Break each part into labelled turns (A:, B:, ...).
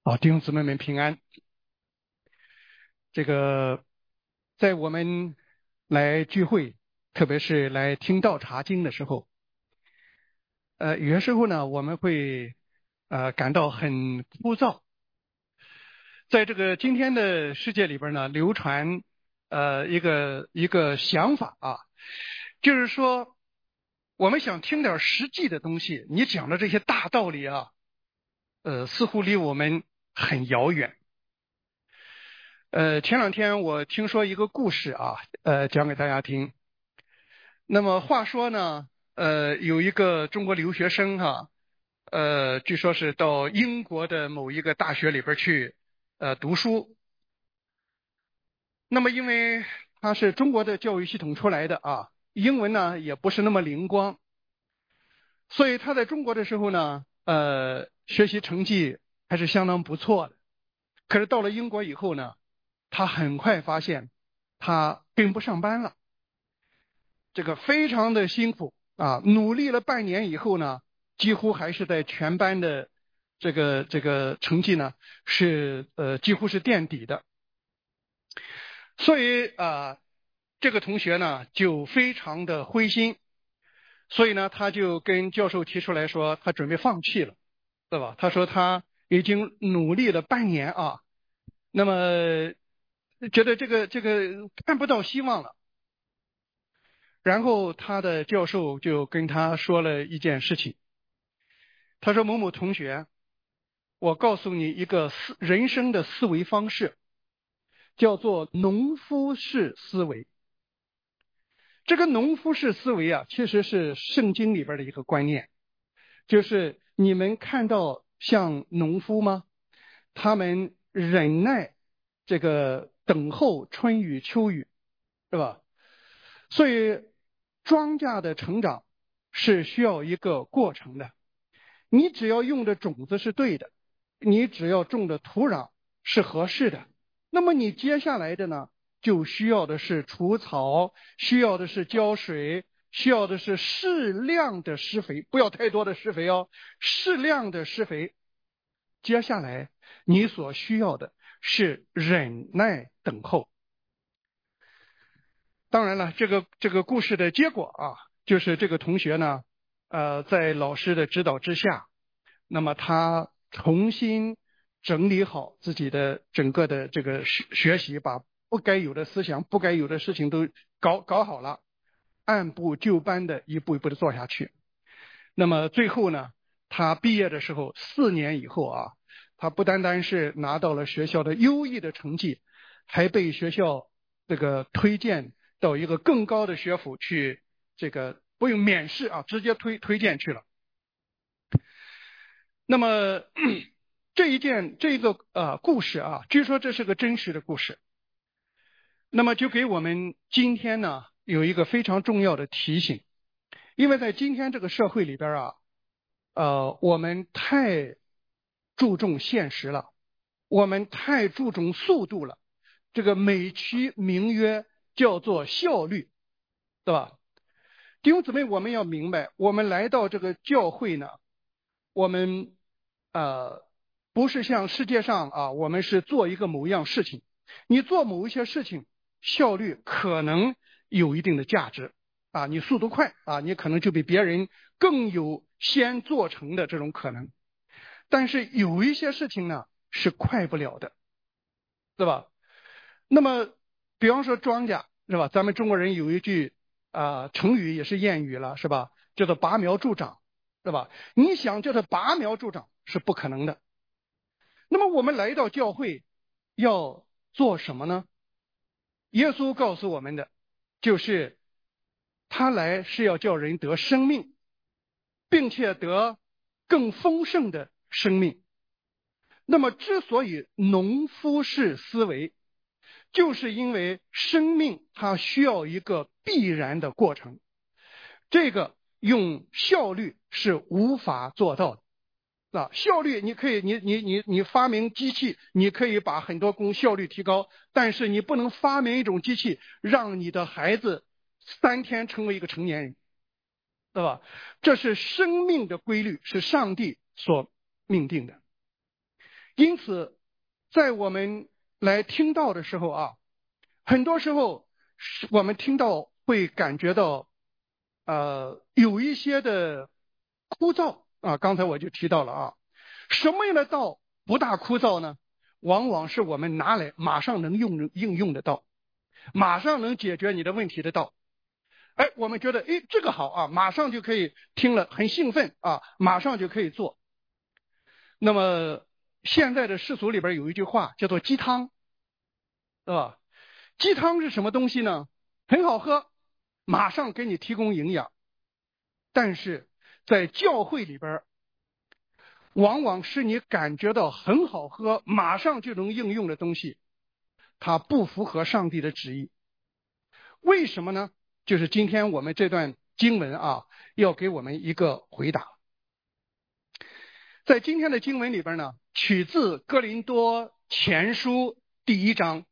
A: 好，弟兄姊妹们平安。在我们来聚会，特别是来听道查经的时候，有些时候呢，我们会感到很枯燥。在这个今天的世界里边呢，流传一个想法啊，就是说我们想听点实际的东西，你讲的这些大道理啊，似乎离我们很遥远。前两天我听说一个故事啊，讲给大家听。那么话说呢，有一个中国留学生哈，据说是到英国的某一个大学里边去读书。那么因为他是中国的教育系统出来的啊，英文呢也不是那么灵光，所以他在中国的时候呢，学习成绩还是相当不错的。可是到了英国以后呢，他很快发现他跟不上班了，这个非常的辛苦啊，努力了半年以后呢，几乎还是在全班的这个成绩呢是几乎是垫底的。所以这个同学呢就非常的灰心，所以呢他就跟教授提出来说他准备放弃了，对吧？他说他已经努力了半年啊，那么觉得这个看不到希望了。然后他的教授就跟他说了一件事情，他说某某同学，我告诉你一个人生的思维方式，叫做农夫式思维。这个农夫式思维啊，其实是圣经里边的一个观念，就是你们看到像农夫吗？他们忍耐这个等候春雨秋雨，是吧？所以庄稼的成长是需要一个过程的。你只要用的种子是对的，你只要种的土壤是合适的，那么你接下来的呢，就需要的是除草，需要的是浇水，需要的是适量的施肥，不要太多的施肥哦，适量的施肥。接下来你所需要的是忍耐等候。当然了，这个故事的结果啊，就是这个同学呢，在老师的指导之下，那么他重新整理好自己的整个的这个学习，把不该有的思想、不该有的事情都搞好了，按部就班的一步一步的做下去。那么最后呢，他毕业的时候4年以后啊，他不单单是拿到了学校的优异的成绩，还被学校这个推荐到一个更高的学府去，这个不用面试啊，直接推荐去了。那么这个故事啊，据说这是个真实的故事，那么就给我们今天呢有一个非常重要的提醒，因为在今天这个社会里边啊，我们太注重现实了，我们太注重速度了，这个美其名曰叫做效率，对吧？弟兄姊妹，我们要明白，我们来到这个教会呢，我们不是像世界上啊，我们是做一个某一样事情，你做某一些事情，效率可能有一定的价值啊，你速度快啊，你可能就比别人更有先做成的这种可能。但是有一些事情呢是快不了的，对吧？那么比方说庄稼，是吧？咱们中国人有一句成语也是谚语了，是吧？叫做拔苗助长，是吧？你想叫它拔苗助长是不可能的。那么我们来到教会要做什么呢？耶稣告诉我们的就是他来是要叫人得生命，并且得更丰盛的生命。那么之所以农夫式思维，就是因为生命它需要一个必然的过程，这个用效率是无法做到的。效率你可以，你发明机器，你可以把很多工效率提高，但是你不能发明一种机器让你的孩子3天成为一个成年人，对吧？这是生命的规律，是上帝所命定的。 因此，在我们来听到的时候啊，很多时候我们听到会感觉到有一些的枯燥啊。刚才我就提到了啊，什么样的道不大枯燥呢？往往是我们拿来马上能应用的道，马上能解决你的问题的道。哎，我们觉得哎这个好啊，马上就可以听了很兴奋啊，马上就可以做。那么现在的世俗里边有一句话叫做鸡汤，对吧？鸡汤是什么东西呢？很好喝，马上给你提供营养。但是在教会里边，往往是你感觉到很好喝，马上就能应用的东西，它不符合上帝的旨意。为什么呢？就是今天我们这段经文啊，要给我们一个回答。在今天的经文里边呢，取自哥林多前书第1章。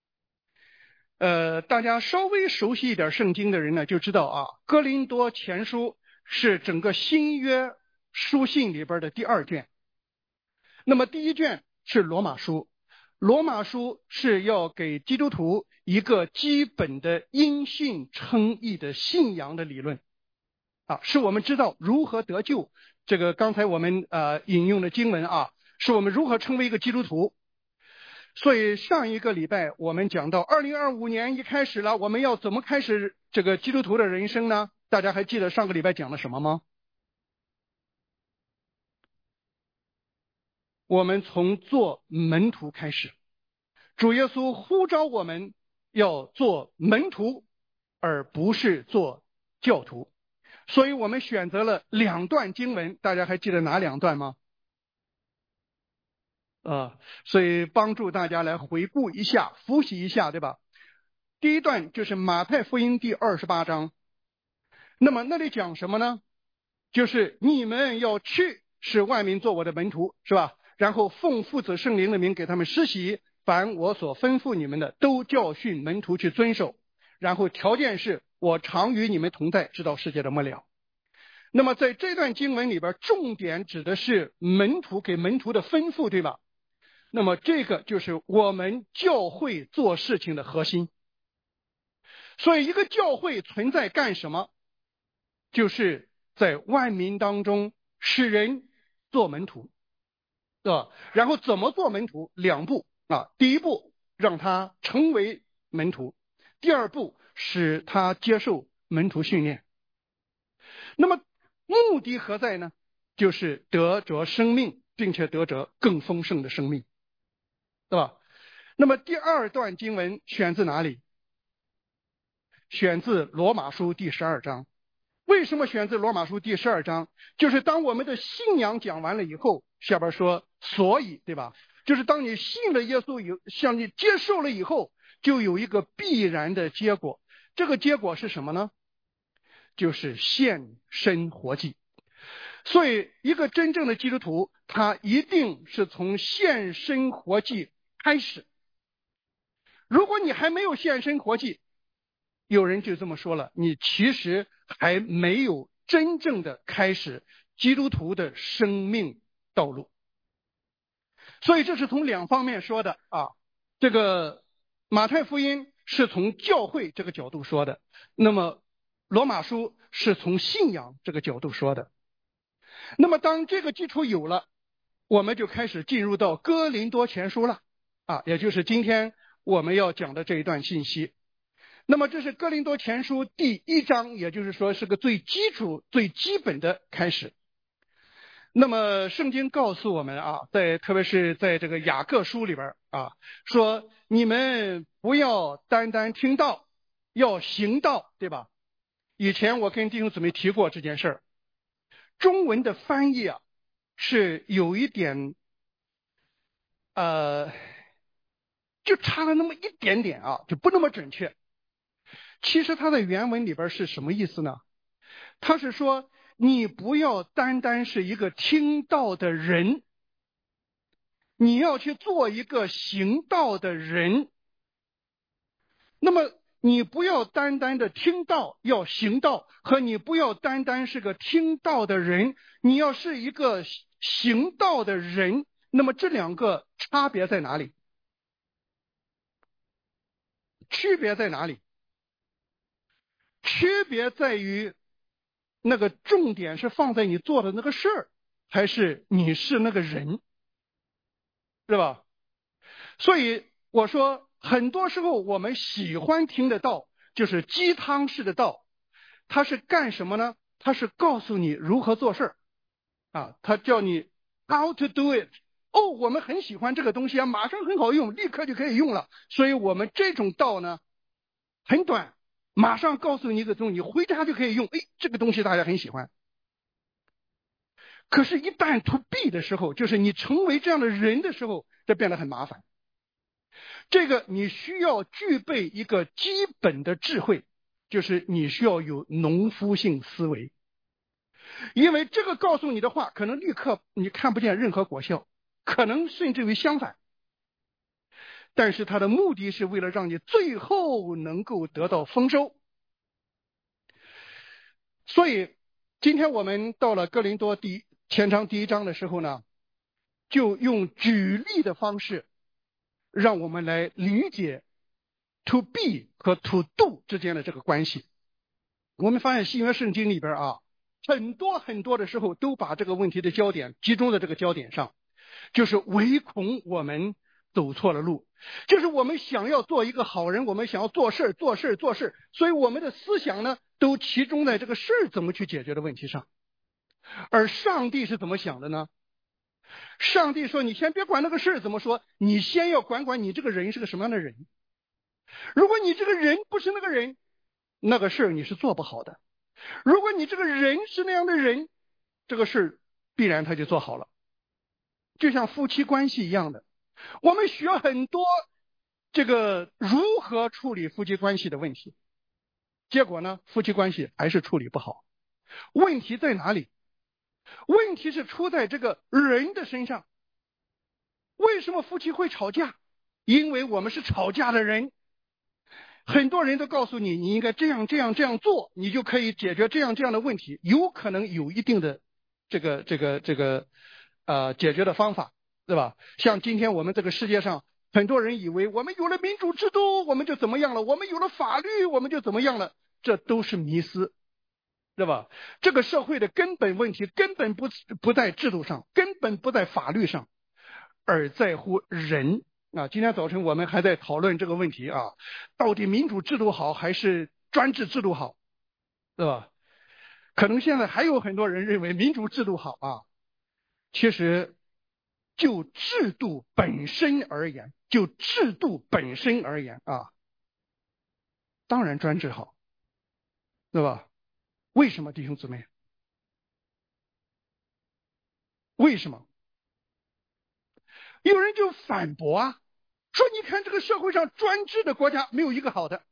A: 大家稍微熟悉一点圣经的人呢，就知道啊，哥林多前书是整个新约书信里边的第2卷。那么第1卷是罗马书，罗马书是要给基督徒一个基本的因信称义的信仰的理论啊，是我们知道如何得救。这个刚才我们引用的经文啊，是我们如何成为一个基督徒。所以上一个礼拜我们讲到2025年一开始了，我们要怎么开始这个基督徒的人生呢？大家还记得上个礼拜讲了什么吗？我们从做门徒开始，主耶稣呼召我们要做门徒，而不是做教徒。所以我们选择了2段经文，大家还记得哪2段吗？所以帮助大家来回顾一下，复习一下，对吧？第1段就是马太福音第28章。那么那里讲什么呢？就是你们要去，使万民做我的门徒，是吧？然后奉父子圣灵的名给他们施洗，凡我所吩咐你们的，都教训门徒去遵守。然后条件是我常与你们同在，直到世界的末了。那么在这段经文里边，重点指的是门徒给门徒的吩咐，对吧？那么这个就是我们教会做事情的核心。所以一个教会存在干什么？就是在万民当中使人做门徒，对吧？然后怎么做门徒？2步啊。第1步让他成为门徒，第2步使他接受门徒训练。那么目的何在呢？就是得着生命，并且得着更丰盛的生命，对吧？那么第2段经文选自哪里？选自罗马书第12章。为什么选自罗马书第12章？就是当我们的信仰讲完了以后，下边说所以，对吧？就是当你信了耶稣向你接受了以后，就有一个必然的结果。这个结果是什么呢？就是献身活祭。所以一个真正的基督徒，他一定是从献身活祭开始。如果你还没有献身活祭，有人就这么说了，你其实还没有真正的开始基督徒的生命道路。所以这是从2方面说的啊。这个马太福音是从教会这个角度说的，那么罗马书是从信仰这个角度说的。那么当这个基础有了，我们就开始进入到哥林多前书了啊，也就是今天我们要讲的这一段信息。那么这是哥林多前书第1章，也就是说是个最基础最基本的开始。那么圣经告诉我们啊，特别是在这个雅各书里边啊，说你们不要单单听道，要行道，对吧？以前我跟弟兄姊妹提过这件事儿。中文的翻译啊是有一点就差了那么一点点啊，就不那么准确。其实它的原文里边是什么意思呢？它是说你不要单单是一个听道的人，你要去做一个行道的人。那么你不要单单的听道要行道，和你不要单单是个听道的人，你要是一个行道的人， 那么这两个差别在哪里？区别在哪里？区别在于那个重点是放在你做的那个事儿，还是你是那个人，是吧？所以我说，很多时候我们喜欢听的道，就是鸡汤式的道，它是干什么呢？它是告诉你如何做事啊，它叫你 how to do it。哦，我们很喜欢这个东西啊，马上很好用，立刻就可以用了。所以我们这种道呢，很短，马上告诉你一个东西，你回家就可以用。哎，这个东西大家很喜欢。可是，一旦 to be 的时候，就是你成为这样的人的时候，这变得很麻烦。这个你需要具备一个基本的智慧，就是你需要有农夫性思维。因为这个告诉你的话，可能立刻你看不见任何果效，可能甚至于相反。但是它的目的是为了让你最后能够得到丰收。所以今天我们到了哥林多前章第1章的时候呢，就用举例的方式让我们来理解 to be 和 to do 之间的这个关系。我们发现新约圣经里边啊，很多的时候都把这个问题的焦点集中在这个焦点上，就是唯恐我们走错了路，就是我们想要做一个好人，我们想要做事，所以我们的思想呢都集中在这个事怎么去解决的问题上。而上帝是怎么想的呢？上帝说，你先别管那个事怎么说，你先要管你这个人是个什么样的人。如果你这个人不是那个人，那个事你是做不好的。如果你这个人是那样的人，这个事必然他就做好了。就像夫妻关系一样的，我们学很多这个如何处理夫妻关系的问题，结果呢，夫妻关系还是处理不好。问题在哪里？问题是出在这个人的身上。为什么夫妻会吵架？因为我们是吵架的人。很多人都告诉你，你应该这样做，你就可以解决这样的问题，有可能有一定的解决的方法，对吧？像今天我们这个世界上，很多人以为我们有了民主制度，我们就怎么样了；我们有了法律，我们就怎么样了。这都是迷思，对吧？这个社会的根本问题根本不在制度上，根本不在法律上，而在乎人。今天早晨我们还在讨论这个问题啊，到底民主制度好还是专制制度好，对吧？可能现在还有很多人认为民主制度好啊。其实就制度本身而言啊，当然专制好，对吧？为什么，弟兄姊妹？为什么？有人就反驳啊，说你看这个社会上专制的国家没有一个好的。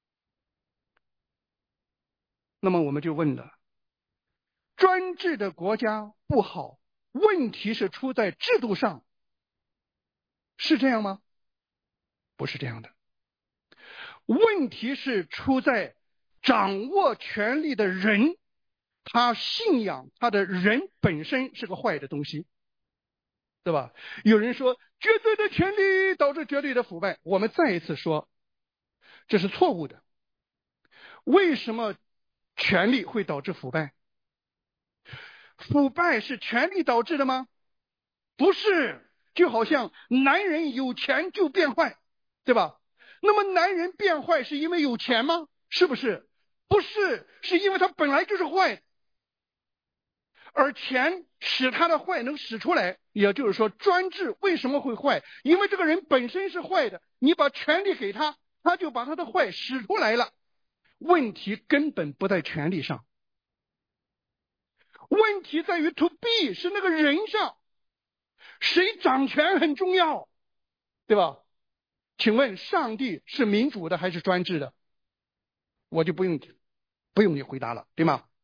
A: 那么我们就问了，专制的国家不好，问题是出在制度上，是这样吗？不是这样的。问题是出在掌握权力的人，他信仰他的人本身是个坏的东西，对吧？有人说绝对的权力导致绝对的腐败，我们再一次说这是错误的。为什么权力会导致腐败？腐败是权力导致的吗？不是。就好像男人有钱就变坏，对吧？那么男人变坏是因为有钱吗？是不是？不是，是因为他本来就是坏，而钱使他的坏能使出来。也就是说，专制为什么会坏？因为这个人本身是坏的，你把权力给他，他就把他的坏使出来了。问题根本不在权力上，问题在于 to be 是那个人上，谁掌权很重要，对吧？请问上帝是民主的还是专制的？我就不用你回答了，对吗？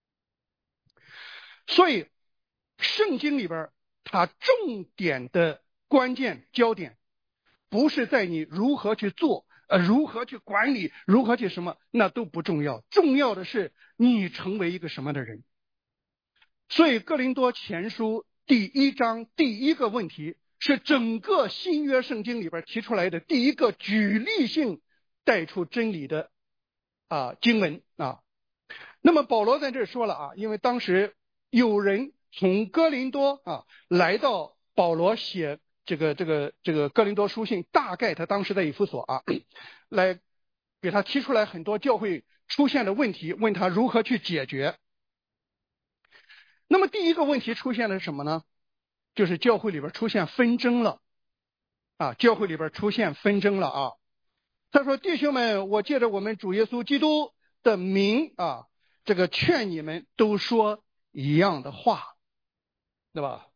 A: 所以圣经里边它重点的关键焦点不是在你如何去做，如何去管理，如何去什么，那都不重要，重要的是你成为一个什么的人。所以哥林多前书第1章第一个问题，是整个新约圣经里边提出来的第一个举例性带出真理的经文啊。那么保罗在这儿说了因为当时有人从哥林多来到保罗写这个哥林多书信，大概他当时在以弗所来给他提出来很多教会出现的问题，问他如何去解决。那么第一个问题出现的是什么呢？就是教会里边出现纷争了教会里边出现纷争了他说：弟兄们，我借着我们主耶稣基督的名这个劝你们都说一样的话，对吧？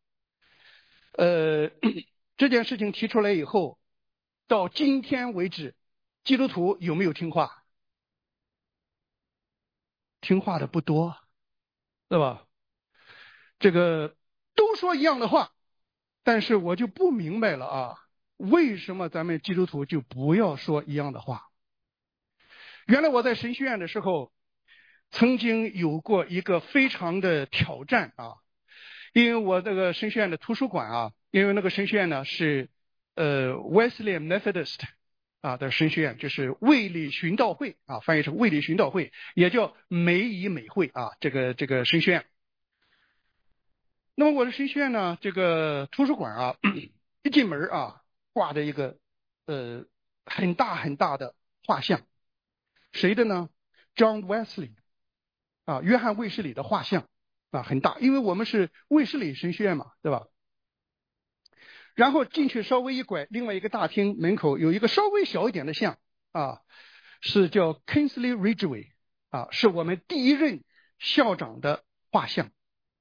A: 这件事情提出来以后，到今天为止，基督徒有没有听话？听话的不多，对吧？这个都说一样的话，但是我就不明白了为什么咱们基督徒就不要说一样的话？原来我在神学院的时候，曾经有过一个非常的挑战因为我这个神学院的图书馆因为那个神学院呢是Wesleyan Methodist 的神学院，就是卫理循道会翻译成卫理循道会，也叫美以美会这个神学院。那么我的神学院呢，这个图书馆一进门挂着一个很大很大的画像，谁的呢？ John Wesley 约翰卫斯理的画像很大，因为我们是卫斯理神学院嘛，对吧？然后进去稍微一拐，另外一个大厅门口有一个稍微小一点的像是叫 Kingsley Ridgway 是我们第一任校长的画像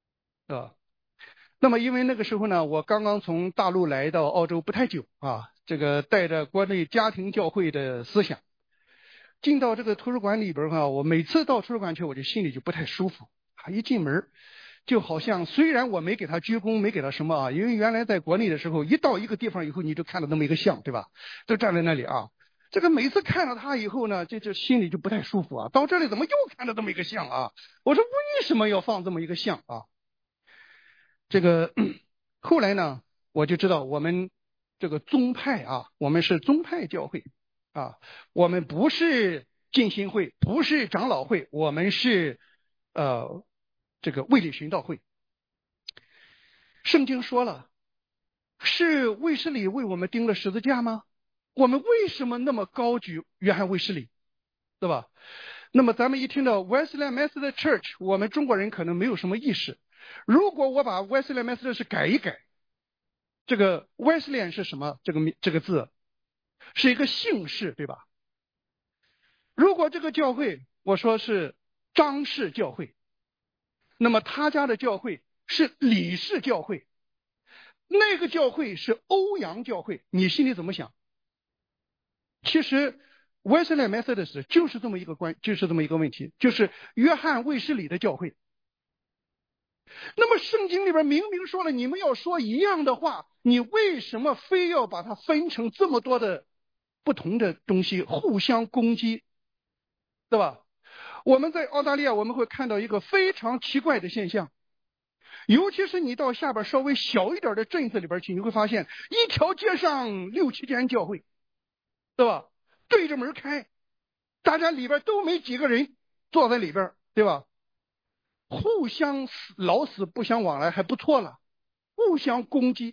A: 那么因为那个时候呢，我刚刚从大陆来到澳洲不太久这个带着国内家庭教会的思想进到这个图书馆里边我每次到图书馆去，我就心里就不太舒服一进门就好像虽然我没给他鞠躬，没给他什么因为原来在国内的时候，一到一个地方以后，你就看到那么一个像，对吧？就站在那里这个每次看到他以后呢，这心里就不太舒服到这里怎么又看到这么一个像我说为什么要放这么一个像这个后来呢，我就知道我们这个宗派我们是宗派教会我们不是浸信会，不是长老会，我们是这个卫理循道会。圣经说了，是卫斯理为我们钉了十字架吗？我们为什么那么高举约翰卫斯理，对吧？那么咱们一听到 Wesleyan Methodist Church， 我们中国人可能没有什么意识。如果我把 Wesleyan Methodist 改一改，这个 Wesleyan 是什么？这个字是一个姓氏，对吧？如果这个教会我说是张氏教会，那么他家的教会是李氏教会，那个教会是欧阳教会，你心里怎么想？其实 Wesleyan Methodist 就是这么一个问题，就是约翰卫斯理的教会。那么圣经里边明明说了，你们要说一样的话，你为什么非要把它分成这么多的不同的东西，互相攻击，对吧？我们在澳大利亚我们会看到一个非常奇怪的现象，尤其是你到下边稍微小一点的镇子里边去，你会发现一条街上6、7间教会，对吧？对着门开，大家里边都没几个人坐在里边，对吧？互相老死不相往来还不错了，互相攻击。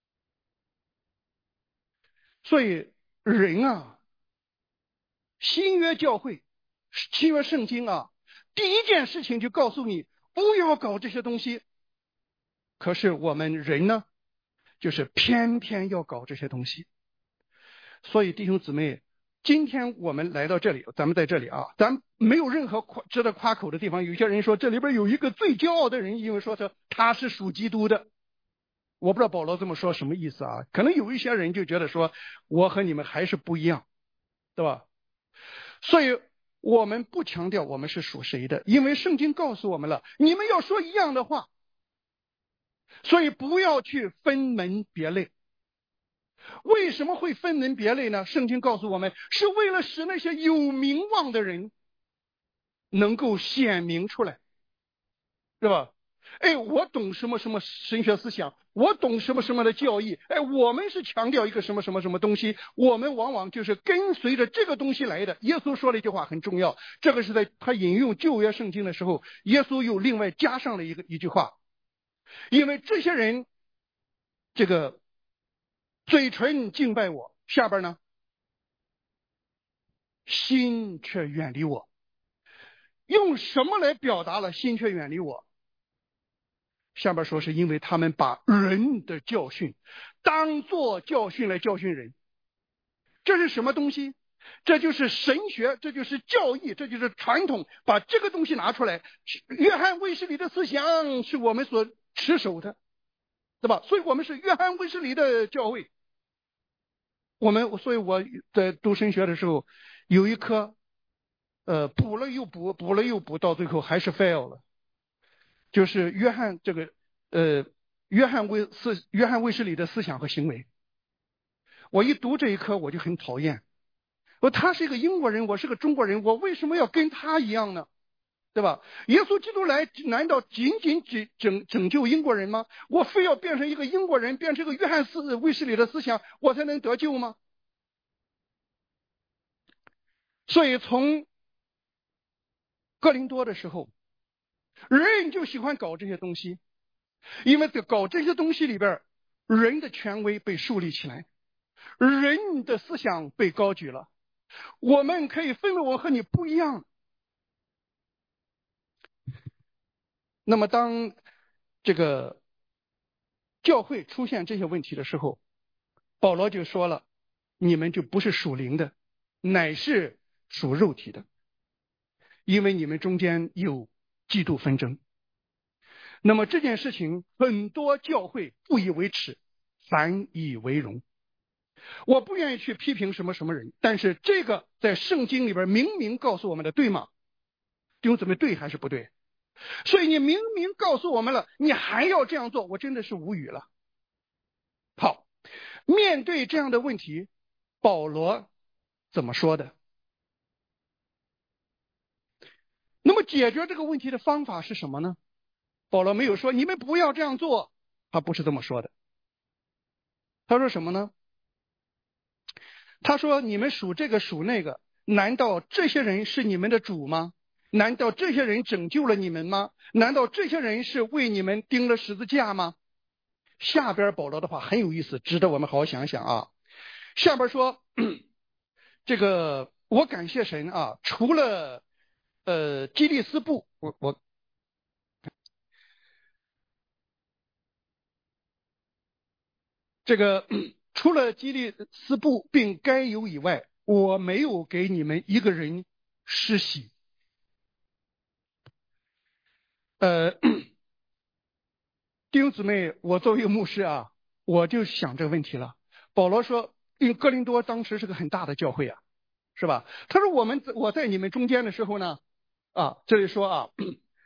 A: 所以人新约教会新约圣经第一件事情就告诉你不要搞这些东西。可是我们人呢，就是偏偏要搞这些东西。所以弟兄姊妹，今天我们来到这里，咱们在这里咱没有任何值得夸口的地方。有些人说这里边有一个最骄傲的人，因为说他是属基督的。我不知道保罗这么说什么意思可能有一些人就觉得说我和你们还是不一样，对吧？所以我们不强调我们是属谁的，因为圣经告诉我们了，你们要说一样的话，所以不要去分门别类。为什么会分门别类呢？圣经告诉我们，是为了使那些有名望的人能够显明出来，是吧？ 哎，我懂什么什么神学思想，我懂什么什么的教义，哎，我们是强调一个什么什么什么东西，我们往往就是跟随着这个东西来的。耶稣说了一句话很重要，这个是在他引用旧约圣经的时候，耶稣又另外加上了一句话，因为这些人这个嘴唇敬拜我，下边呢心却远离我。用什么来表达了心却远离我？下边说是因为他们把人的教训当作教训来教训人。这是什么东西？这就是神学，这就是教义，这就是传统，把这个东西拿出来。约翰卫斯理的思想是我们所持守的，对吧？所以我们是约翰卫斯理的教会。所以我在读神学的时候有一科补了又补，补了又补，到最后还是 fail 了。就是约翰卫斯理的思想和行为。我一读这一科我就很讨厌，他是一个英国人，我是个中国人，我为什么要跟他一样呢？对吧？耶稣基督来难道仅仅拯救英国人吗？我非要变成一个英国人，变成一个约翰卫斯理的思想，我才能得救吗？所以从哥林多的时候，人就喜欢搞这些东西，因为在搞这些东西里边，人的权威被树立起来，人的思想被高举了。我们可以分为我和你不一样。那么当这个教会出现这些问题的时候，保罗就说了，你们就不是属灵的，乃是属肉体的，因为你们中间有嫉妒纷争。那么这件事情很多教会不以为耻，反以为荣。我不愿意去批评什么什么人，但是这个在圣经里边明明告诉我们的，对吗？弟兄姊妹，对还是不对？所以你明明告诉我们了，你还要这样做，我真的是无语了。好，面对这样的问题，保罗怎么说的？那么解决这个问题的方法是什么呢？保罗没有说你们不要这样做，他不是这么说的。他说什么呢？他说你们属这个属那个，难道这些人是你们的主吗？难道这些人拯救了你们吗？难道这些人是为你们钉了十字架吗？下边保罗的话很有意思，值得我们好好想想啊。下边说这个我感谢神啊，除了基利斯布，我这个除了基利斯布并该有以外，我没有给你们一个人施洗。弟兄姊妹，我作为一个牧师啊，我就想这个问题了。保罗说，因为哥林多当时是个很大的教会啊，是吧？他说我在你们中间的时候呢，这里说啊，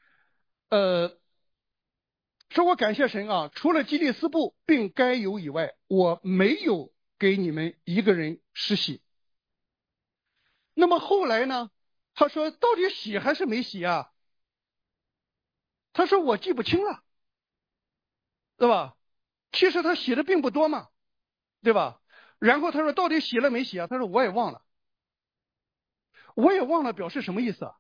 A: 说我感谢神啊，除了基利斯布并该有以外，我没有给你们一个人施洗。那么后来呢？他说到底洗还是没洗啊？他说我记不清了，对吧？其实他洗的并不多嘛，对吧？然后他说到底洗了没洗啊？他说我也忘了，我也忘了表示什么意思啊？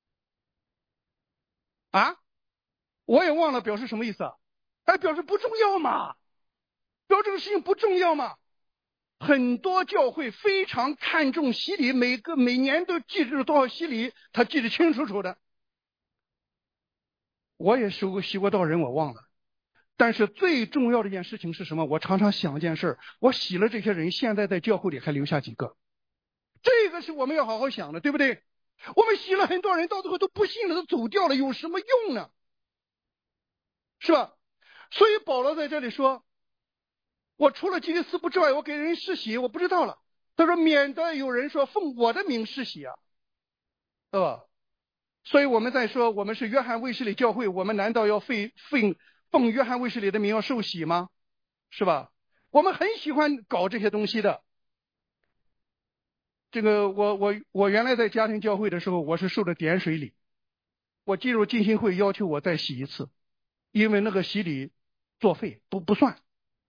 A: 啊，我也忘了表示什么意思啊？哎，表示不重要嘛，表示这个事情不重要嘛。很多教会非常看重洗礼，每年都记着多少洗礼，他记得清楚楚的。我也洗过多少人，我忘了。但是最重要的一件事情是什么？我常常想一件事，我洗了这些人，现在在教会里还留下几个？这个是我们要好好想的，对不对？我们洗了很多人，到最后都不信了，都走掉了，有什么用呢？是吧？所以保罗在这里说，我除了基利斯布之外，我给人施洗，我不知道了。他说，免得有人说奉我的名施洗啊，对吧？所以我们在说我们是约翰卫斯理教会，我们难道要奉约翰卫斯理的名要受洗吗？是吧？我们很喜欢搞这些东西的。这个我原来在家庭教会的时候，我是受的点水礼，我进入浸信会要求我再洗一次， 因为那个洗礼作废，不算。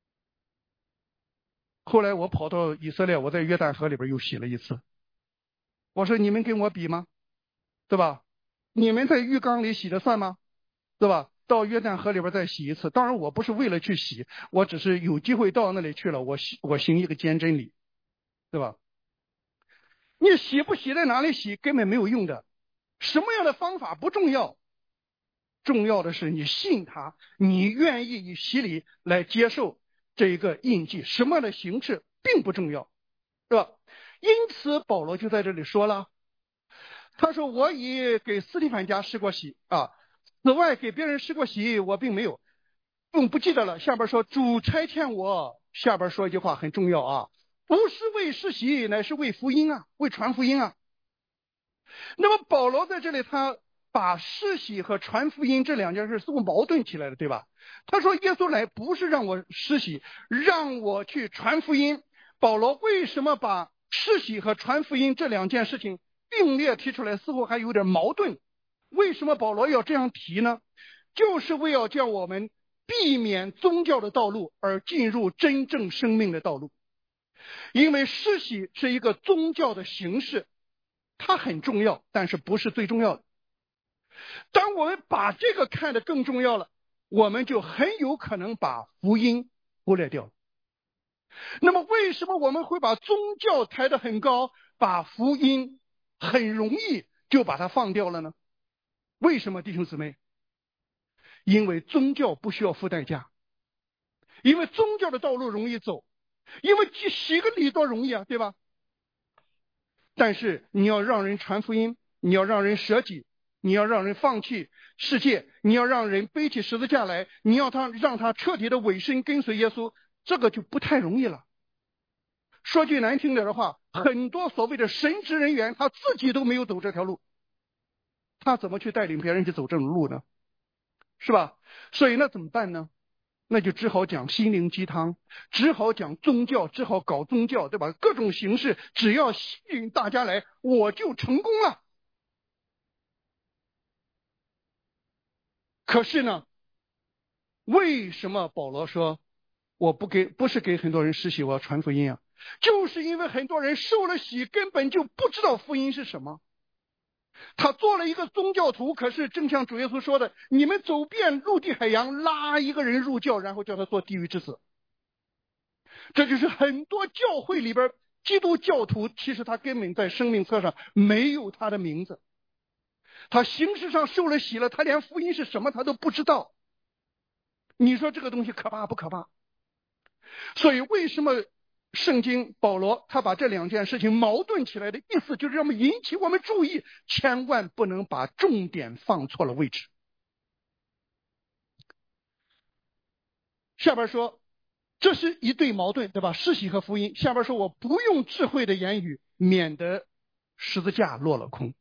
A: 后来我跑到以色列，我在约旦河里边又洗了一次。我说你们跟我比吗？对吧？你们在浴缸里洗的算吗？对吧？到约旦河里边再洗一次。当然我不是为了去洗，我只是有机会到那里去了，我行一个坚真理，对吧？你洗不洗在哪里洗根本没有用的，什么样的方法不重要，重要的是你信他，你愿意以洗礼来接受这一个印记，什么样的形式并不重要，是吧？因此保罗就在这里说了，他说我已给斯蒂凡家施过洗啊，此外给别人施过洗我并没有。不记得了，下边说主差遣我，下边说一句话很重要啊，不是为施洗，乃是为福音啊，为传福音啊。那么保罗在这里他把施洗和传福音这两件事似乎矛盾起来了，对吧？他说耶稣来不是让我施洗，让我去传福音。保罗为什么把施洗和传福音这两件事情并列提出来，似乎还有点矛盾？为什么保罗要这样提呢？就是为了叫我们避免宗教的道路而进入真正生命的道路。因为施洗是一个宗教的形式，它很重要，但是不是最重要的。当我们把这个看得更重要了，我们就很有可能把福音忽略掉。那么为什么我们会把宗教抬得很高，把福音很容易就把它放掉了呢？为什么，弟兄姊妹？因为宗教不需要付代价，因为宗教的道路容易走，因为洗个礼多容易啊，对吧？但是你要让人传福音，你要让人舍己，你要让人放弃世界，你要让人背起十字架来，你要让他彻底的委身跟随耶稣，这个就不太容易了。说句难听点的话，很多所谓的神职人员他自己都没有走这条路，他怎么去带领别人去走这种路呢？是吧？所以那怎么办呢？那就只好讲心灵鸡汤，只好讲宗教，只好搞宗教，对吧？各种形式，只要吸引大家来，我就成功了。可是呢，为什么保罗说我不是给很多人施洗，我要传福音啊？就是因为很多人受了洗，根本就不知道福音是什么。他做了一个宗教徒，可是正像主耶稣说的，你们走遍陆地海洋，拉一个人入教，然后叫他做地狱之子。这就是很多教会里边基督教徒，其实他根本在生命册上没有他的名字，他形式上受了洗了，他连福音是什么他都不知道。你说这个东西可怕不可怕？所以为什么圣经保罗他把这两件事情矛盾起来的意思，就是让我们引起我们注意，千万不能把重点放错了位置。下边说这是一对矛盾，对吧？施洗和福音。下边说我不用智慧的言语，免得十字架落了空。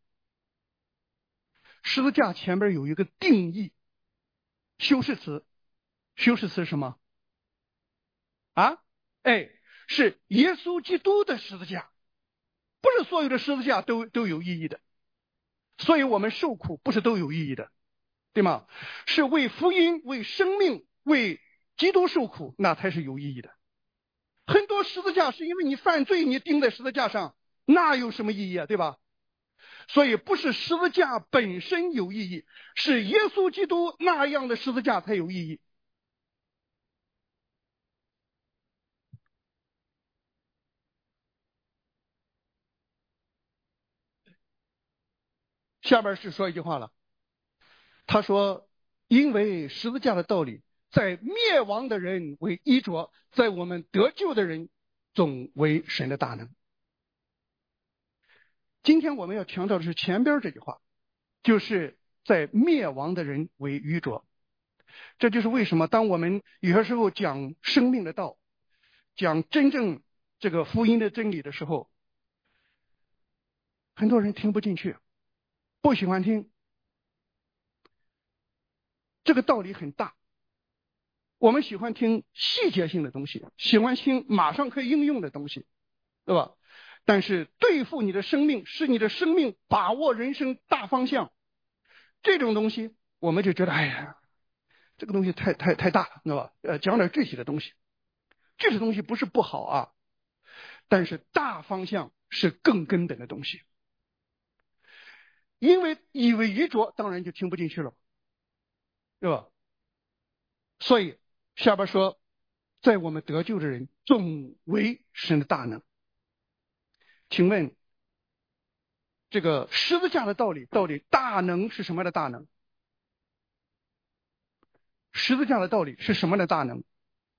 A: 十字架前边有一个定义，修饰词。修饰词是什么啊？是耶稣基督的十字架，不是所有的十字架都有意义的。所以我们受苦不是都有意义的，对吗？是为福音、为生命、为基督受苦，那才是有意义的。很多十字架是因为你犯罪，你钉在十字架上，那有什么意义啊？对吧？所以不是十字架本身有意义，是耶稣基督那样的十字架才有意义。下边是说一句话了，他说因为十字架的道理，在灭亡的人为衣着，在我们得救的人总为神的大能。今天我们要强调的是前边这句话，就是在灭亡的人为愚拙。这就是为什么当我们有些时候讲生命的道，讲真正这个福音的真理的时候，很多人听不进去，不喜欢听。这个道理很大，我们喜欢听细节性的东西，喜欢听马上可以应用的东西，对吧？但是对付你的生命，使你的生命把握人生大方向，这种东西我们就觉得哎呀， 这个东西太大了，知道吧？讲点具体的东西，具体的东西不是不好啊，但是大方向是更根本的东西。因为以为愚拙，当然就听不进去了，对吧？所以下边说，在我们得救的人总为神的大能。请问这个十字架的道理，到底大能是什么的大能？十字架的道理是什么的大能？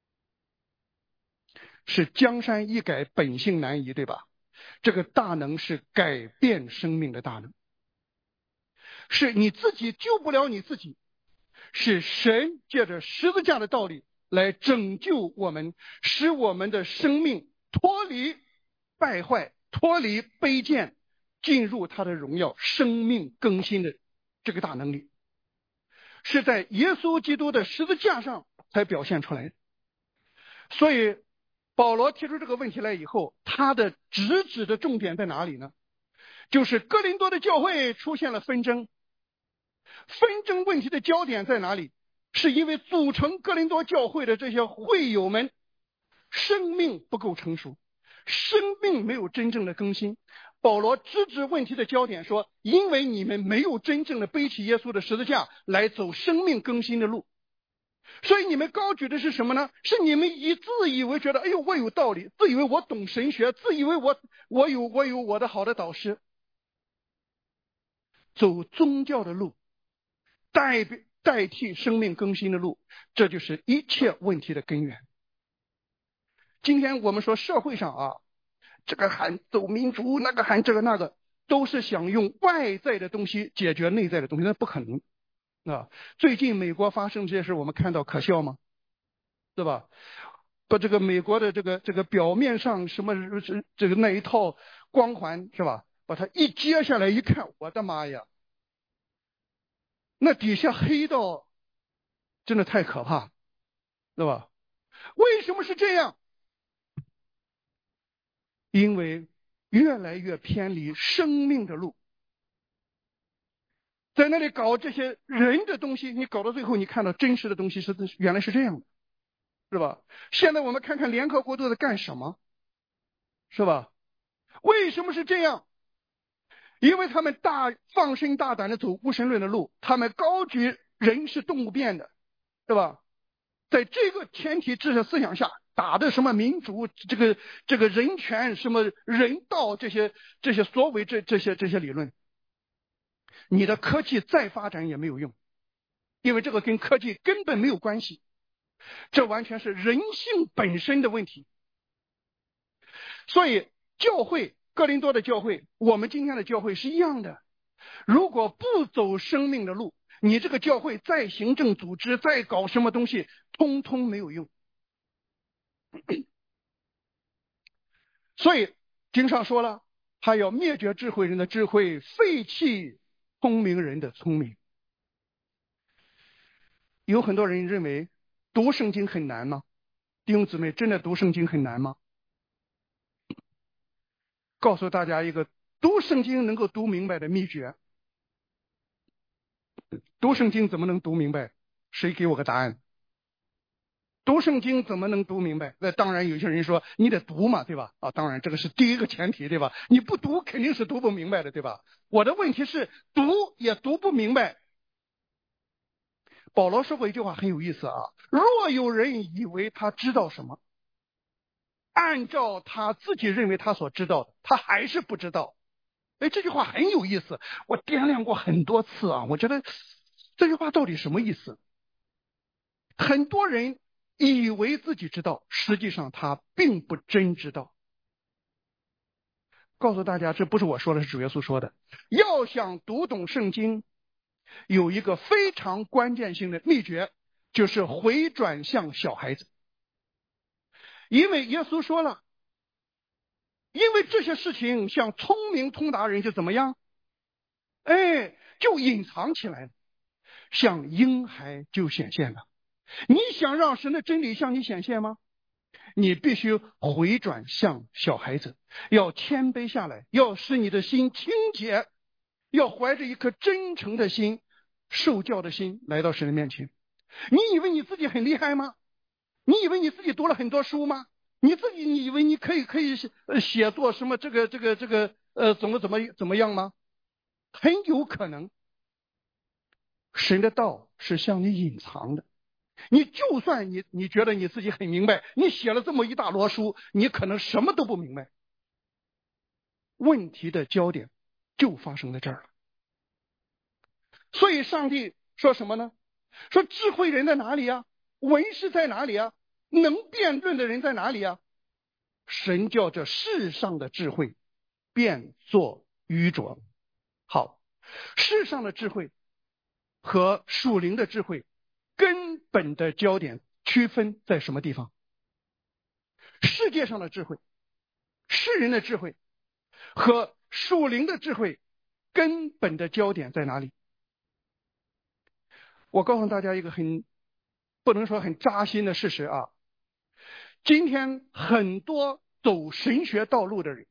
A: 是江山易改，本性难移，对吧？这个大能是改变生命的大能，是你自己救不了你自己，是神借着十字架的道理来拯救我们，使我们的生命脱离败坏，脱离卑贱，进入他的荣耀，生命更新的这个大能力，是在耶稣基督的十字架上才表现出来的。所以保罗提出这个问题来以后，他的直指的重点在哪里呢？就是哥林多的教会出现了纷争，纷争问题的焦点在哪里？是因为组成哥林多教会的这些会友们生命不够成熟，生命没有真正的更新。保罗直指问题的焦点说，因为你们没有真正的背起耶稣的十字架来走生命更新的路，所以你们高举的是什么呢？是你们自以为觉得，哎呦，我有道理，自以为我懂神学，自以为我有我的好的导师，走宗教的路，代替生命更新的路，这就是一切问题的根源。今天我们说社会上啊，这个喊走民主，那个喊这个那个，都是想用外在的东西解决内在的东西，那不可能啊！最近美国发生这些事，我们看到可笑吗？对吧？把这个美国的这个表面上什么这个那一套光环是吧？把它一揭下来一看，我的妈呀！那底下黑到真的太可怕，对吧？为什么是这样？因为越来越偏离生命的路，在那里搞这些人的东西，你搞到最后，你看到真实的东西原来是这样的，是吧？现在我们看看联合国都在干什么，是吧？为什么是这样？因为他们放心大胆的走无神论的路，他们高举人是动物变的，对吧？在这个前提之下思想下，打的什么民主，这个人权，什么人道，这些所谓这些理论，你的科技再发展也没有用，因为这个跟科技根本没有关系，这完全是人性本身的问题。所以教会，哥林多的教会，我们今天的教会是一样的，如果不走生命的路，你这个教会再行政组织，再搞什么东西，通通没有用。所以经上说了，还要灭绝智慧人的智慧，废弃聪明人的聪明。有很多人认为读圣经很难吗？弟兄姊妹，真的读圣经很难吗？告诉大家一个读圣经能够读明白的秘诀。读圣经怎么能读明白？谁给我个答案？读圣经怎么能读明白？那当然有些人说你得读嘛，对吧？啊，当然这个是第一个前提，对吧？你不读肯定是读不明白的，对吧？我的问题是读也读不明白。保罗说过一句话很有意思啊，若有人以为他知道什么，按照他自己认为他所知道的，他还是不知道。哎，这句话很有意思，我掂量过很多次啊，我觉得这句话到底什么意思？很多人以为自己知道，实际上他并不真知道。告诉大家，这不是我说的，是主耶稣说的。要想读懂圣经，有一个非常关键性的秘诀，就是回转向小孩子。因为耶稣说了，因为这些事情像聪明通达人就怎么样？哎，就隐藏起来了，像婴孩就显现了。你想让神的真理向你显现吗？你必须回转向小孩子，要谦卑下来，要使你的心清洁，要怀着一颗真诚的心、受教的心来到神的面前。 你以为你自己很厉害吗？你以为你自己读了很多书吗？你以为你可以写作什么怎么样吗？很有可能神的道是向你隐藏的。你就算你觉得你自己很明白，你写了这么一大摞书，你可能什么都不明白。问题的焦点就发生在这儿了。所以上帝说什么呢？说智慧人在哪里啊？文士在哪里啊？能辩论的人在哪里啊？神叫这世上的智慧变作愚拙。好，世上的智慧和属灵的智慧根本的焦点区分在什么地方？世界上的智慧、世人的智慧和属灵的智慧根本的焦点在哪里？我告诉大家一个不能说很扎心的事实啊，今天很多走神学道路的人，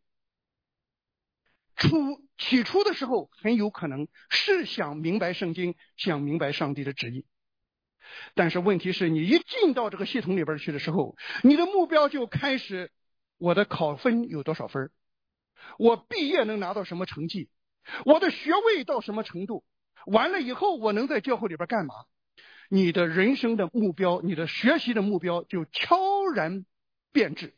A: 起初的时候很有可能是想明白圣经，想明白上帝的旨意，但是问题是你一进到这个系统里边去的时候，你的目标就开始，我的考分有多少分，我毕业能拿到什么成绩，我的学位到什么程度，完了以后我能在教会里边干嘛？你的人生的目标，你的学习的目标就悄然变质，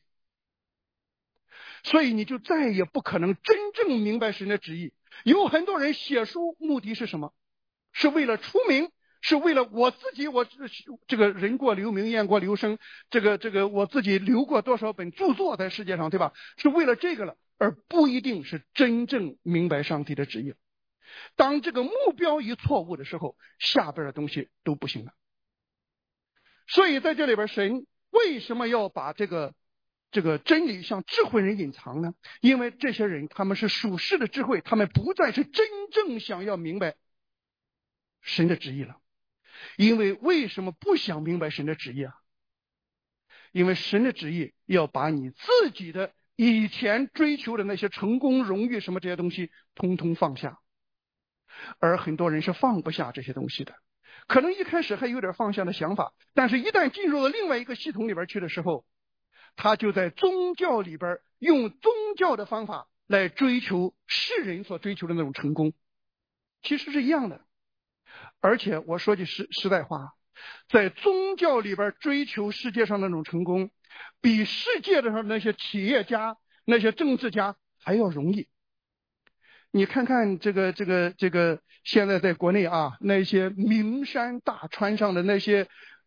A: 所以你就再也不可能真正明白神的旨意。有很多人写书目的是什么？是为了出名，是为了我自己，我这个人过留名，雁过留声，这个我自己留过多少本著作在世界上，对吧？是为了这个了，而不一定是真正明白上帝的旨意。当这个目标一错误的时候，下边的东西都不行了。所以在这里边，神为什么要把这个真理向智慧人隐藏呢？因为这些人他们是属世的智慧，他们不再是真正想要明白神的旨意了。因为为什么不想明白神的旨意啊？因为神的旨意要把你自己的以前追求的那些成功、荣誉什么这些东西通通放下，而很多人是放不下这些东西的。可能一开始还有点放下的想法，但是一旦进入了另外一个系统里边去的时候，他就在宗教里边用宗教的方法来追求世人所追求的那种成功，其实是一样的。而且我说句实在话，在宗教里边追求世界上那种成功，比世界上那些企业家、那些政治家还要容易。你看看这个现在在国内啊，那些名山大川上的那些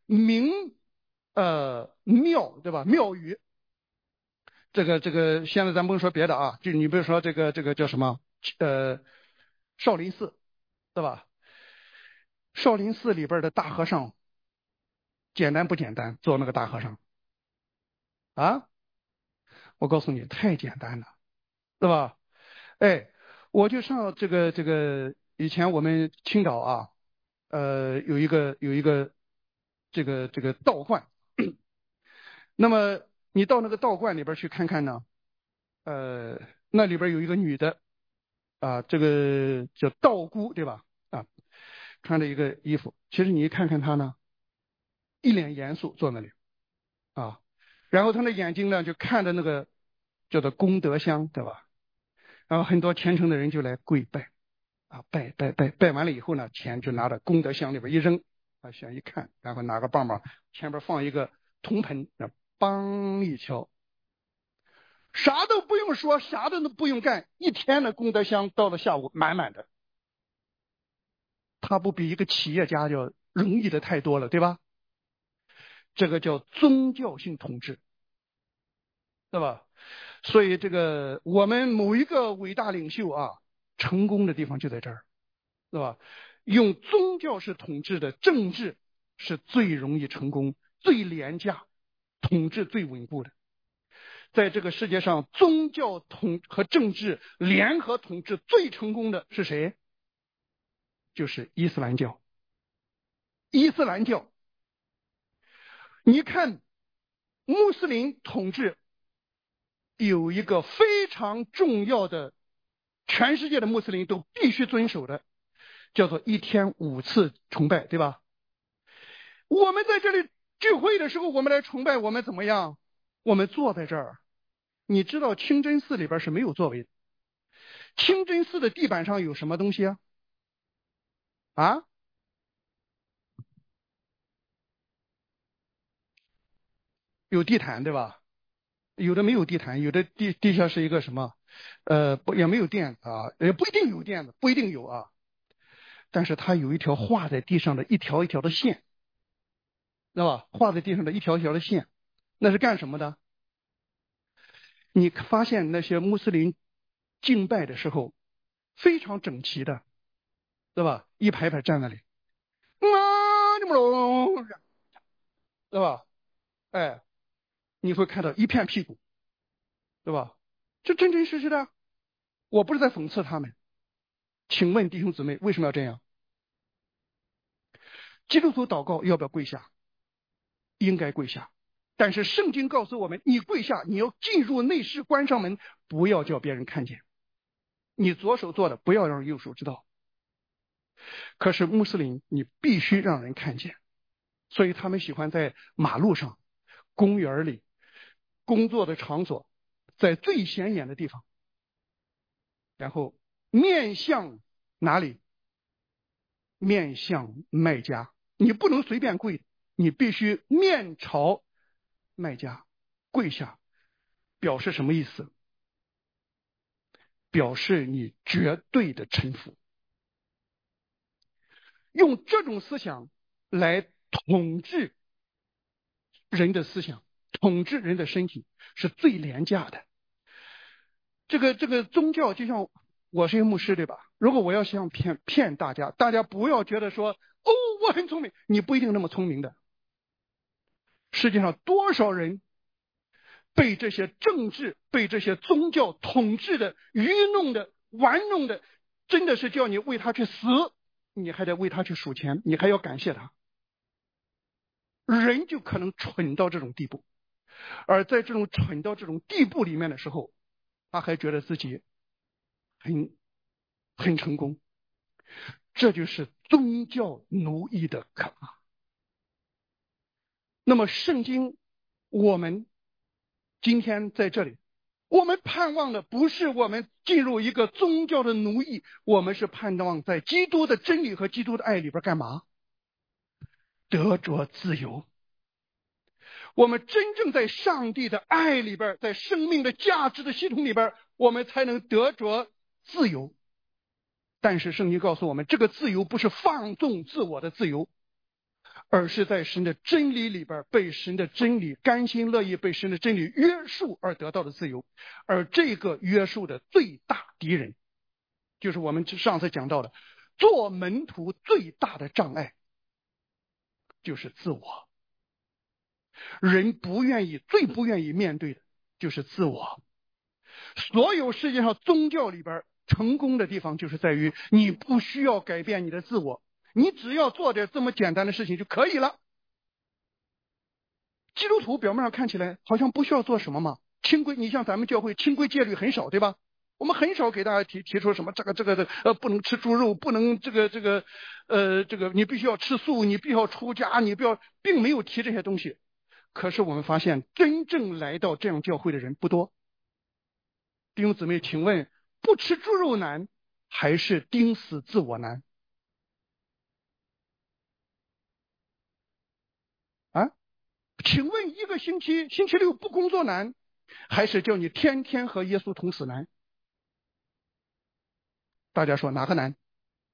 A: 庙，对吧？庙宇，这个现在咱不说别的啊，就你比如说这个叫什么少林寺，对吧？少林寺里边的大和尚简单不简单？做那个大和尚啊，我告诉你，太简单了，对吧？哎，我就上以前我们青岛啊，有一个这个道观，那么你到那个道观里边去看看呢，呃，那里边有一个女的啊，这个叫道姑，对吧？啊，穿着一个衣服，其实你一看看她呢，一脸严肃坐那里啊，然后她的眼睛呢就看着那个叫做功德箱，对吧？然后很多虔诚的人就来跪拜啊，拜完了以后呢，钱就拿到功德箱里边一扔啊，想一看，然后拿个棒棒，前边放一个铜盆，梆一敲，啥都不用说，啥都不用干，一天的功德箱到了下午满满的，他不比一个企业家就容易的太多了，对吧？这个叫宗教性统治，对吧？所以这个我们某一个伟大领袖啊，成功的地方就在这儿，对吧？用宗教式统治的政治是最容易成功、最廉价、统治最稳固的。在这个世界上，宗教和政治联合统治最成功的是谁？就是伊斯兰教。伊斯兰教，你看穆斯林统治有一个非常重要的，全世界的穆斯林都必须遵守的，叫做1天5次崇拜，对吧？ 我们在这里聚会的时候，我们来崇拜，我们怎么样？我们坐在这儿。你知道清真寺里边是没有座位的。清真寺的地板上有什么东西啊？啊？有地毯对吧？有的没有地毯，有的地下是一个什么？不也没有垫子啊，也不一定有垫子，不一定有啊。但是它有一条画在地上的一条一条的线，知道吧？画在地上的一条一条的线，那是干什么的？你发现那些穆斯林敬拜的时候非常整齐的，对吧？一排排站那里，这么隆，对吧？哎，你会看到一片屁股，对吧？这真真实实的。我不是在讽刺他们。请问弟兄姊妹，为什么要这样？基督徒祷告要不要跪下？应该跪下。但是圣经告诉我们，你跪下，你要进入内室，关上门，不要叫别人看见。你左手做的，不要让右手知道。可是穆斯林，你必须让人看见，所以他们喜欢在马路上、公园里、工作的场所，在最显眼的地方，然后面向哪里？面向卖家。你不能随便跪，你必须面朝卖家跪下，表示什么意思？表示你绝对的臣服。用这种思想来统治人的思想，统治人的身体，是最廉价的。这个宗教就像我是一个牧师对吧？如果我要想骗大家，大家不要觉得说哦我很聪明，你不一定那么聪明的。世界上多少人被这些政治、被这些宗教统治的、愚弄的、玩弄的，真的是叫你为他去死，你还得为他去数钱，你还要感谢他。人就可能蠢到这种地步，而在这种蠢到这种地步里面的时候，他还觉得自己很成功。这就是宗教奴役的可怕。那么圣经，我们今天在这里，我们盼望的不是我们进入一个宗教的奴役，我们是盼望在基督的真理和基督的爱里边干嘛？得着自由。我们真正在上帝的爱里边，在生命的价值的系统里边，我们才能得着自由。但是圣经告诉我们，这个自由不是放纵自我的自由，而是在神的真理里边被神的真理甘心乐意被神的真理约束而得到的自由。而这个约束的最大敌人，就是我们上次讲到的，做门徒最大的障碍就是自我。人最不愿意面对的就是自我。所有世界上宗教里边成功的地方，就是在于你不需要改变你的自我，你只要做点这么简单的事情就可以了。基督徒表面上看起来好像不需要做什么嘛，你像咱们教会清规戒律很少，对吧？我们很少给大家提出什么这个的不能吃猪肉，不能这个你必须要吃素，你必须要出家，你不要，并没有提这些东西。可是我们发现，真正来到这样教会的人不多。弟兄姊妹，请问不吃猪肉难，还是钉死自我难？啊？请问一个星期六不工作难，还是叫你天天和耶稣同死难？大家说哪个难？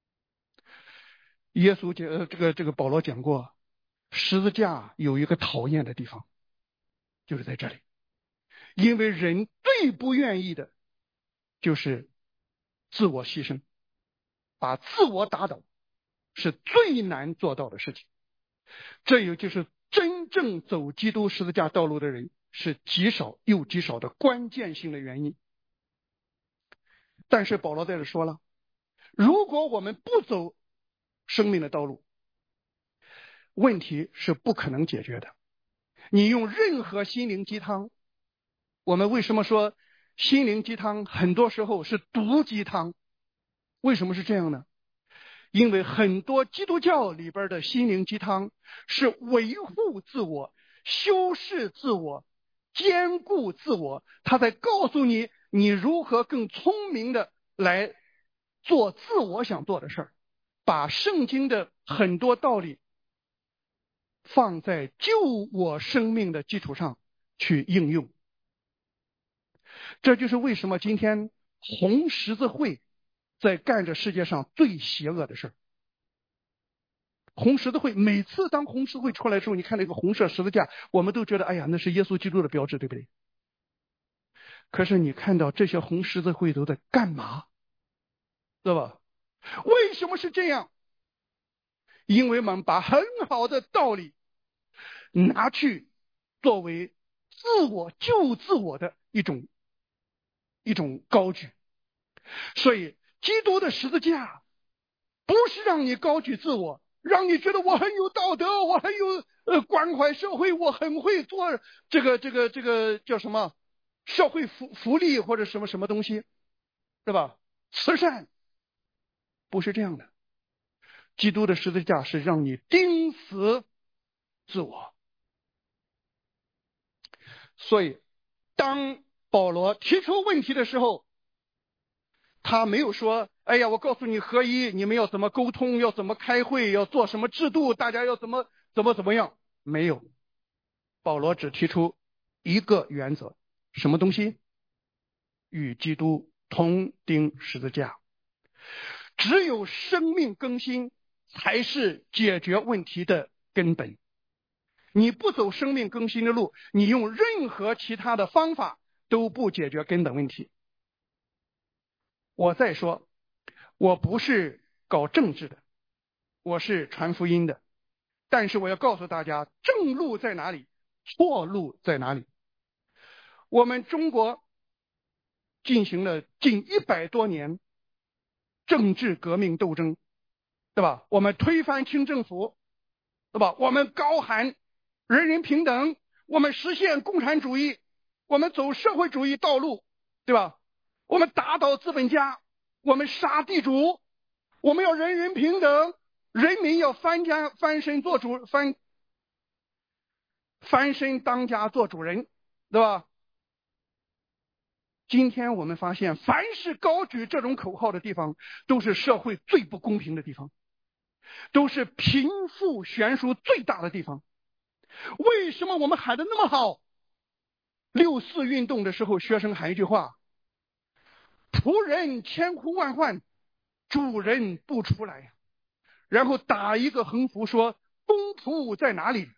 A: 耶稣讲这个保罗讲过，十字架有一个讨厌的地方，就是在这里，因为人最不愿意的就是自我牺牲，把自我打倒是最难做到的事情。这也就是真正走基督十字架道路的人是极少又极少的关键性的原因。但是保罗在这说了，如果我们不走生命的道路，问题是不可能解决的。你用任何心灵鸡汤，我们为什么说心灵鸡汤很多时候是毒鸡汤？为什么是这样呢？ 因为很多基督教里边的心灵鸡汤是维护自我、修饰自我、兼顾自我，他在告诉你你如何更聪明的来做自我想做的事儿，把圣经的很多道理放在救我生命的基础上去应用。这就是为什么今天红十字会在干着世界上最邪恶的事儿。红十字会每次当红十字会出来的时候，你看那个红色十字架，我们都觉得哎呀，那是耶稣基督的标志，对不对？可是你看到这些红十字会都在干嘛，对吧？为什么是这样？因为我们把很好的道理拿去作为自我救自我的一种高举。所以基督的十字架不是让你高举自我，让你觉得我很有道德，我很有关怀社会，我很会做这个叫什么社会福利或者什么什么东西，对吧？慈善不是这样的，基督的十字架是让你钉死自我。所以当保罗提出问题的时候，他没有说哎呀，我告诉你合一，你们要怎么沟通，要怎么开会，要做什么制度，大家要怎么样，没有。保罗只提出一个原则，什么东西？与基督同钉十字架。只有生命更新才是解决问题的根本。你不走生命更新的路，你用任何其他的方法都不解决根本问题。我再说，我不是搞政治的，我是传福音的，但是我要告诉大家，正路在哪里，错路在哪里。我们中国进行了近100多年政治革命斗争，对吧？我们推翻清政府，对吧？我们高喊人人平等，我们实现共产主义，我们走社会主义道路，对吧？我们打倒资本家，我们杀地主，我们要人人平等，人民要翻身做主，翻身当家做主人，对吧？今天我们发现，凡是高举这种口号的地方，都是社会最不公平的地方，都是贫富悬殊最大的地方。为什么我们喊得那么好？6·4运动的时候，学生喊一句话：仆人千呼万唤，主人不出来。然后打一个横幅说：公仆在哪里？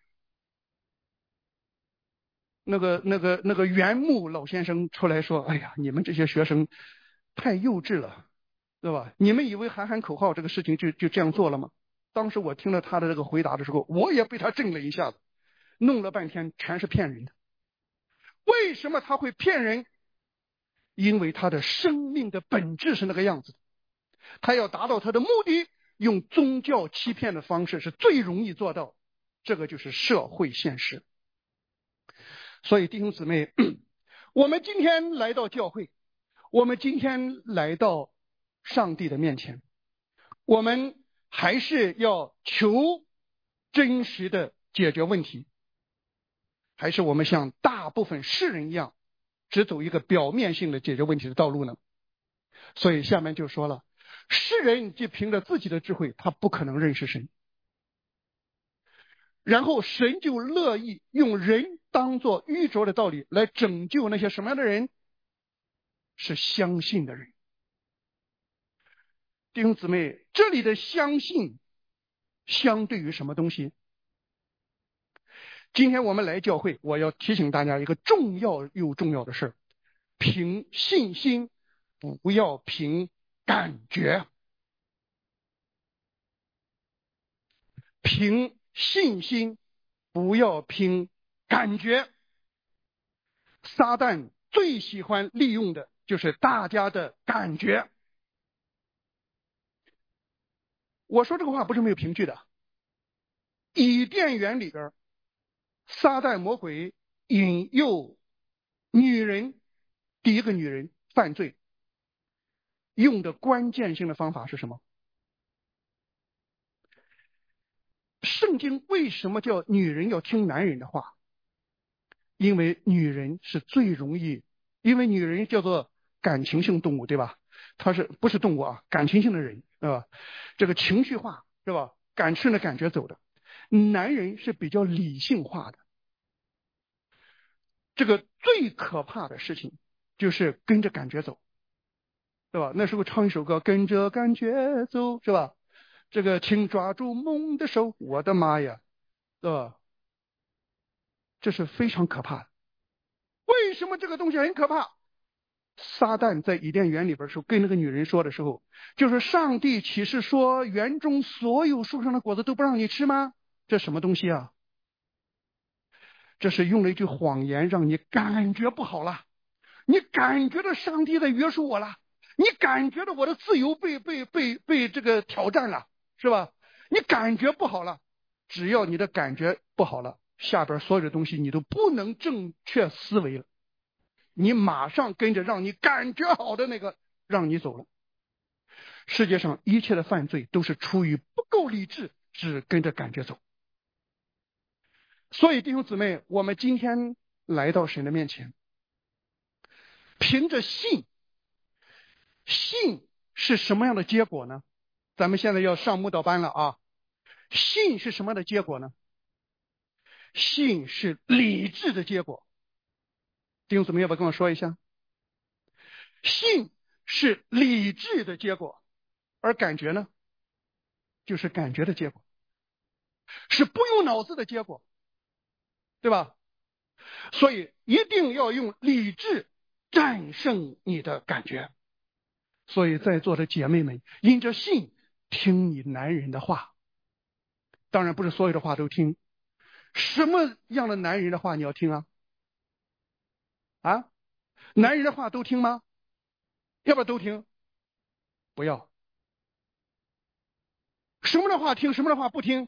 A: 那个袁牧老先生出来说：哎呀，你们这些学生太幼稚了，对吧？你们以为喊口号这个事情就这样做了吗？当时我听了他的这个回答的时候，我也被他震了一下子，弄了半天全是骗人的。为什么他会骗人？因为他的生命的本质是那个样子的，他要达到他的目的，用宗教欺骗的方式是最容易做到，这个就是社会现实。所以弟兄姊妹，我们今天来到教会，我们今天来到上帝的面前，我们还是要求真实的解决问题，还是我们像大部分世人一样，只走一个表面性的解决问题的道路呢？所以下面就说了，世人就凭着自己的智慧，他不可能认识神，然后神就乐意用人当作愚拙的道理来拯救那些什么样的人？是相信的人。弟兄姊妹，这里的相信相对于什么东西？今天我们来教会，我要提醒大家一个重要又重要的事，凭信心，不要凭感觉。凭信心，不要凭感觉。撒旦最喜欢利用的就是大家的感觉。我说这个话不是没有凭据的。伊甸园里边，撒旦魔鬼引诱女人，第一个女人犯罪，用的关键性的方法是什么？ 圣经为什么叫女人要听男人的话？因为女人是最容易，因为女人叫做感情性动物，对吧？她是不是动物啊？感情性的人，对吧？这个情绪化，是吧？顺着感觉走的。男人是比较理性化的。这个最可怕的事情就是跟着感觉走，对吧？那时候唱一首歌，跟着感觉走，是吧？这个请抓住梦的手，我的妈呀，对吧？这是非常可怕的。为什么这个东西很可怕？撒旦在伊甸园里边时候跟那个女人说的时候，就是上帝启示说园中所有树上的果子都不让你吃吗？这什么东西啊？这是用了一句谎言让你感觉不好了，你感觉到上帝在约束我了，你感觉到我的自由被这个挑战了，是吧？你感觉不好了，只要你的感觉不好了，下边所有的东西你都不能正确思维了，你马上跟着让你感觉好的那个让你走了。世界上一切的犯罪都是出于不够理智，只跟着感觉走。所以弟兄姊妹，我们今天来到神的面前，凭着信，信是什么样的结果呢？咱们现在要上慕道班了啊！信是什么样的结果呢？信是理智的结果。弟兄姊妹，要不要跟我说一下？信是理智的结果，而感觉呢，就是感觉的结果，是不用脑子的结果，对吧？所以一定要用理智战胜你的感觉。所以在座的姐妹们，因着信听你男人的话，当然不是所有的话都听。什么样的男人的话你要听啊？啊，男人的话都听吗？要不要都听？不要。什么的话听，什么的话不听？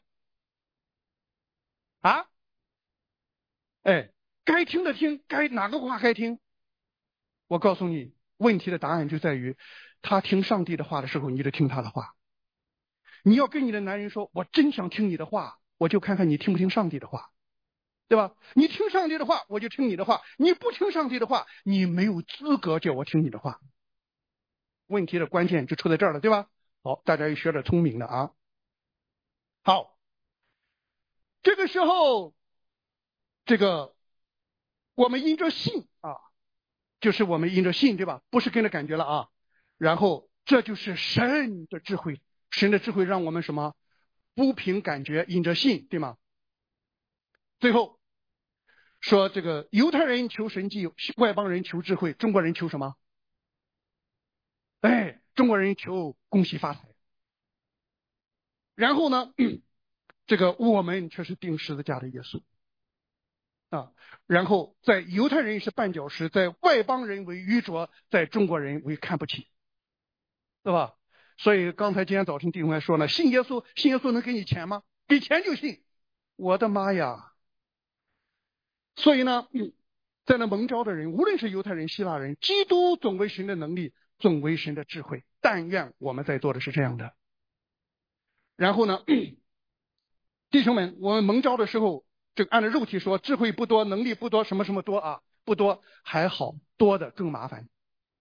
A: 啊？哎，该听的听，该哪个话该听？我告诉你，问题的答案就在于，他听上帝的话的时候，你就听他的话。你要跟你的男人说，我真想听你的话，我就看看你听不听上帝的话，对吧？你听上帝的话，我就听你的话；你不听上帝的话，你没有资格叫我听你的话。问题的关键就出在这儿了，对吧？好，大家又学点聪明了啊。好，这个时候，这个我们因着信啊，就是我们因着信，对吧？不是跟着感觉了啊。然后这就是神的智慧，神的智慧让我们什么？不凭感觉，因着信，对吗？最后说这个犹太人求神迹，外邦人求智慧，中国人求什么？哎，中国人求恭喜发财。然后呢，这个我们却是钉十字架的耶稣啊。然后在犹太人是绊脚石，在外邦人为愚拙，在中国人为看不起，对吧？所以刚才今天早晨弟兄还说呢，信耶稣，信耶稣能给你钱吗？给钱就信。我的妈呀！所以呢，在那蒙召的人，无论是犹太人、希腊人，基督总为神的能力，总为神的智慧。但愿我们在做的是这样的。然后呢，弟兄们，我们蒙召的时候，这个按照肉体说，智慧不多，能力不多，什么什么多啊？不多还好，多的更麻烦。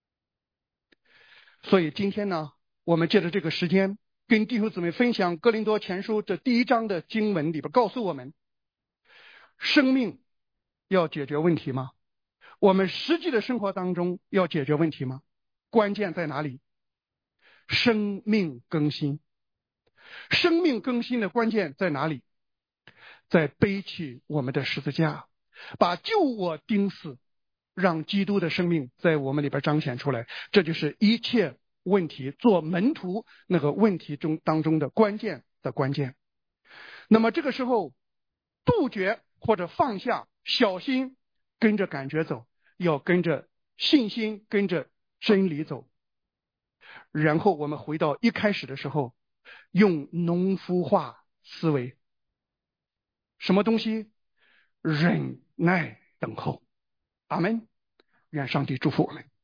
A: 所以今天呢，我们借着这个时间，跟弟兄姊妹分享哥林多前书这第1章的经文里边告诉我们，生命要解决问题吗？我们实际的生活当中要解决问题吗？关键在哪里？生命更新。生命更新的关键在哪里？在背起我们的十字架，把旧我钉死，让基督的生命在我们里边彰显出来。这就是一切问题做门徒那个问题当中的关键的关键。那么这个时候杜绝或者放下，小心跟着感觉走，要跟着信心，跟着真理走。然后我们回到一开始的时候，用农夫化思维，什么东西？忍耐等候。阿门。愿上帝祝福我们。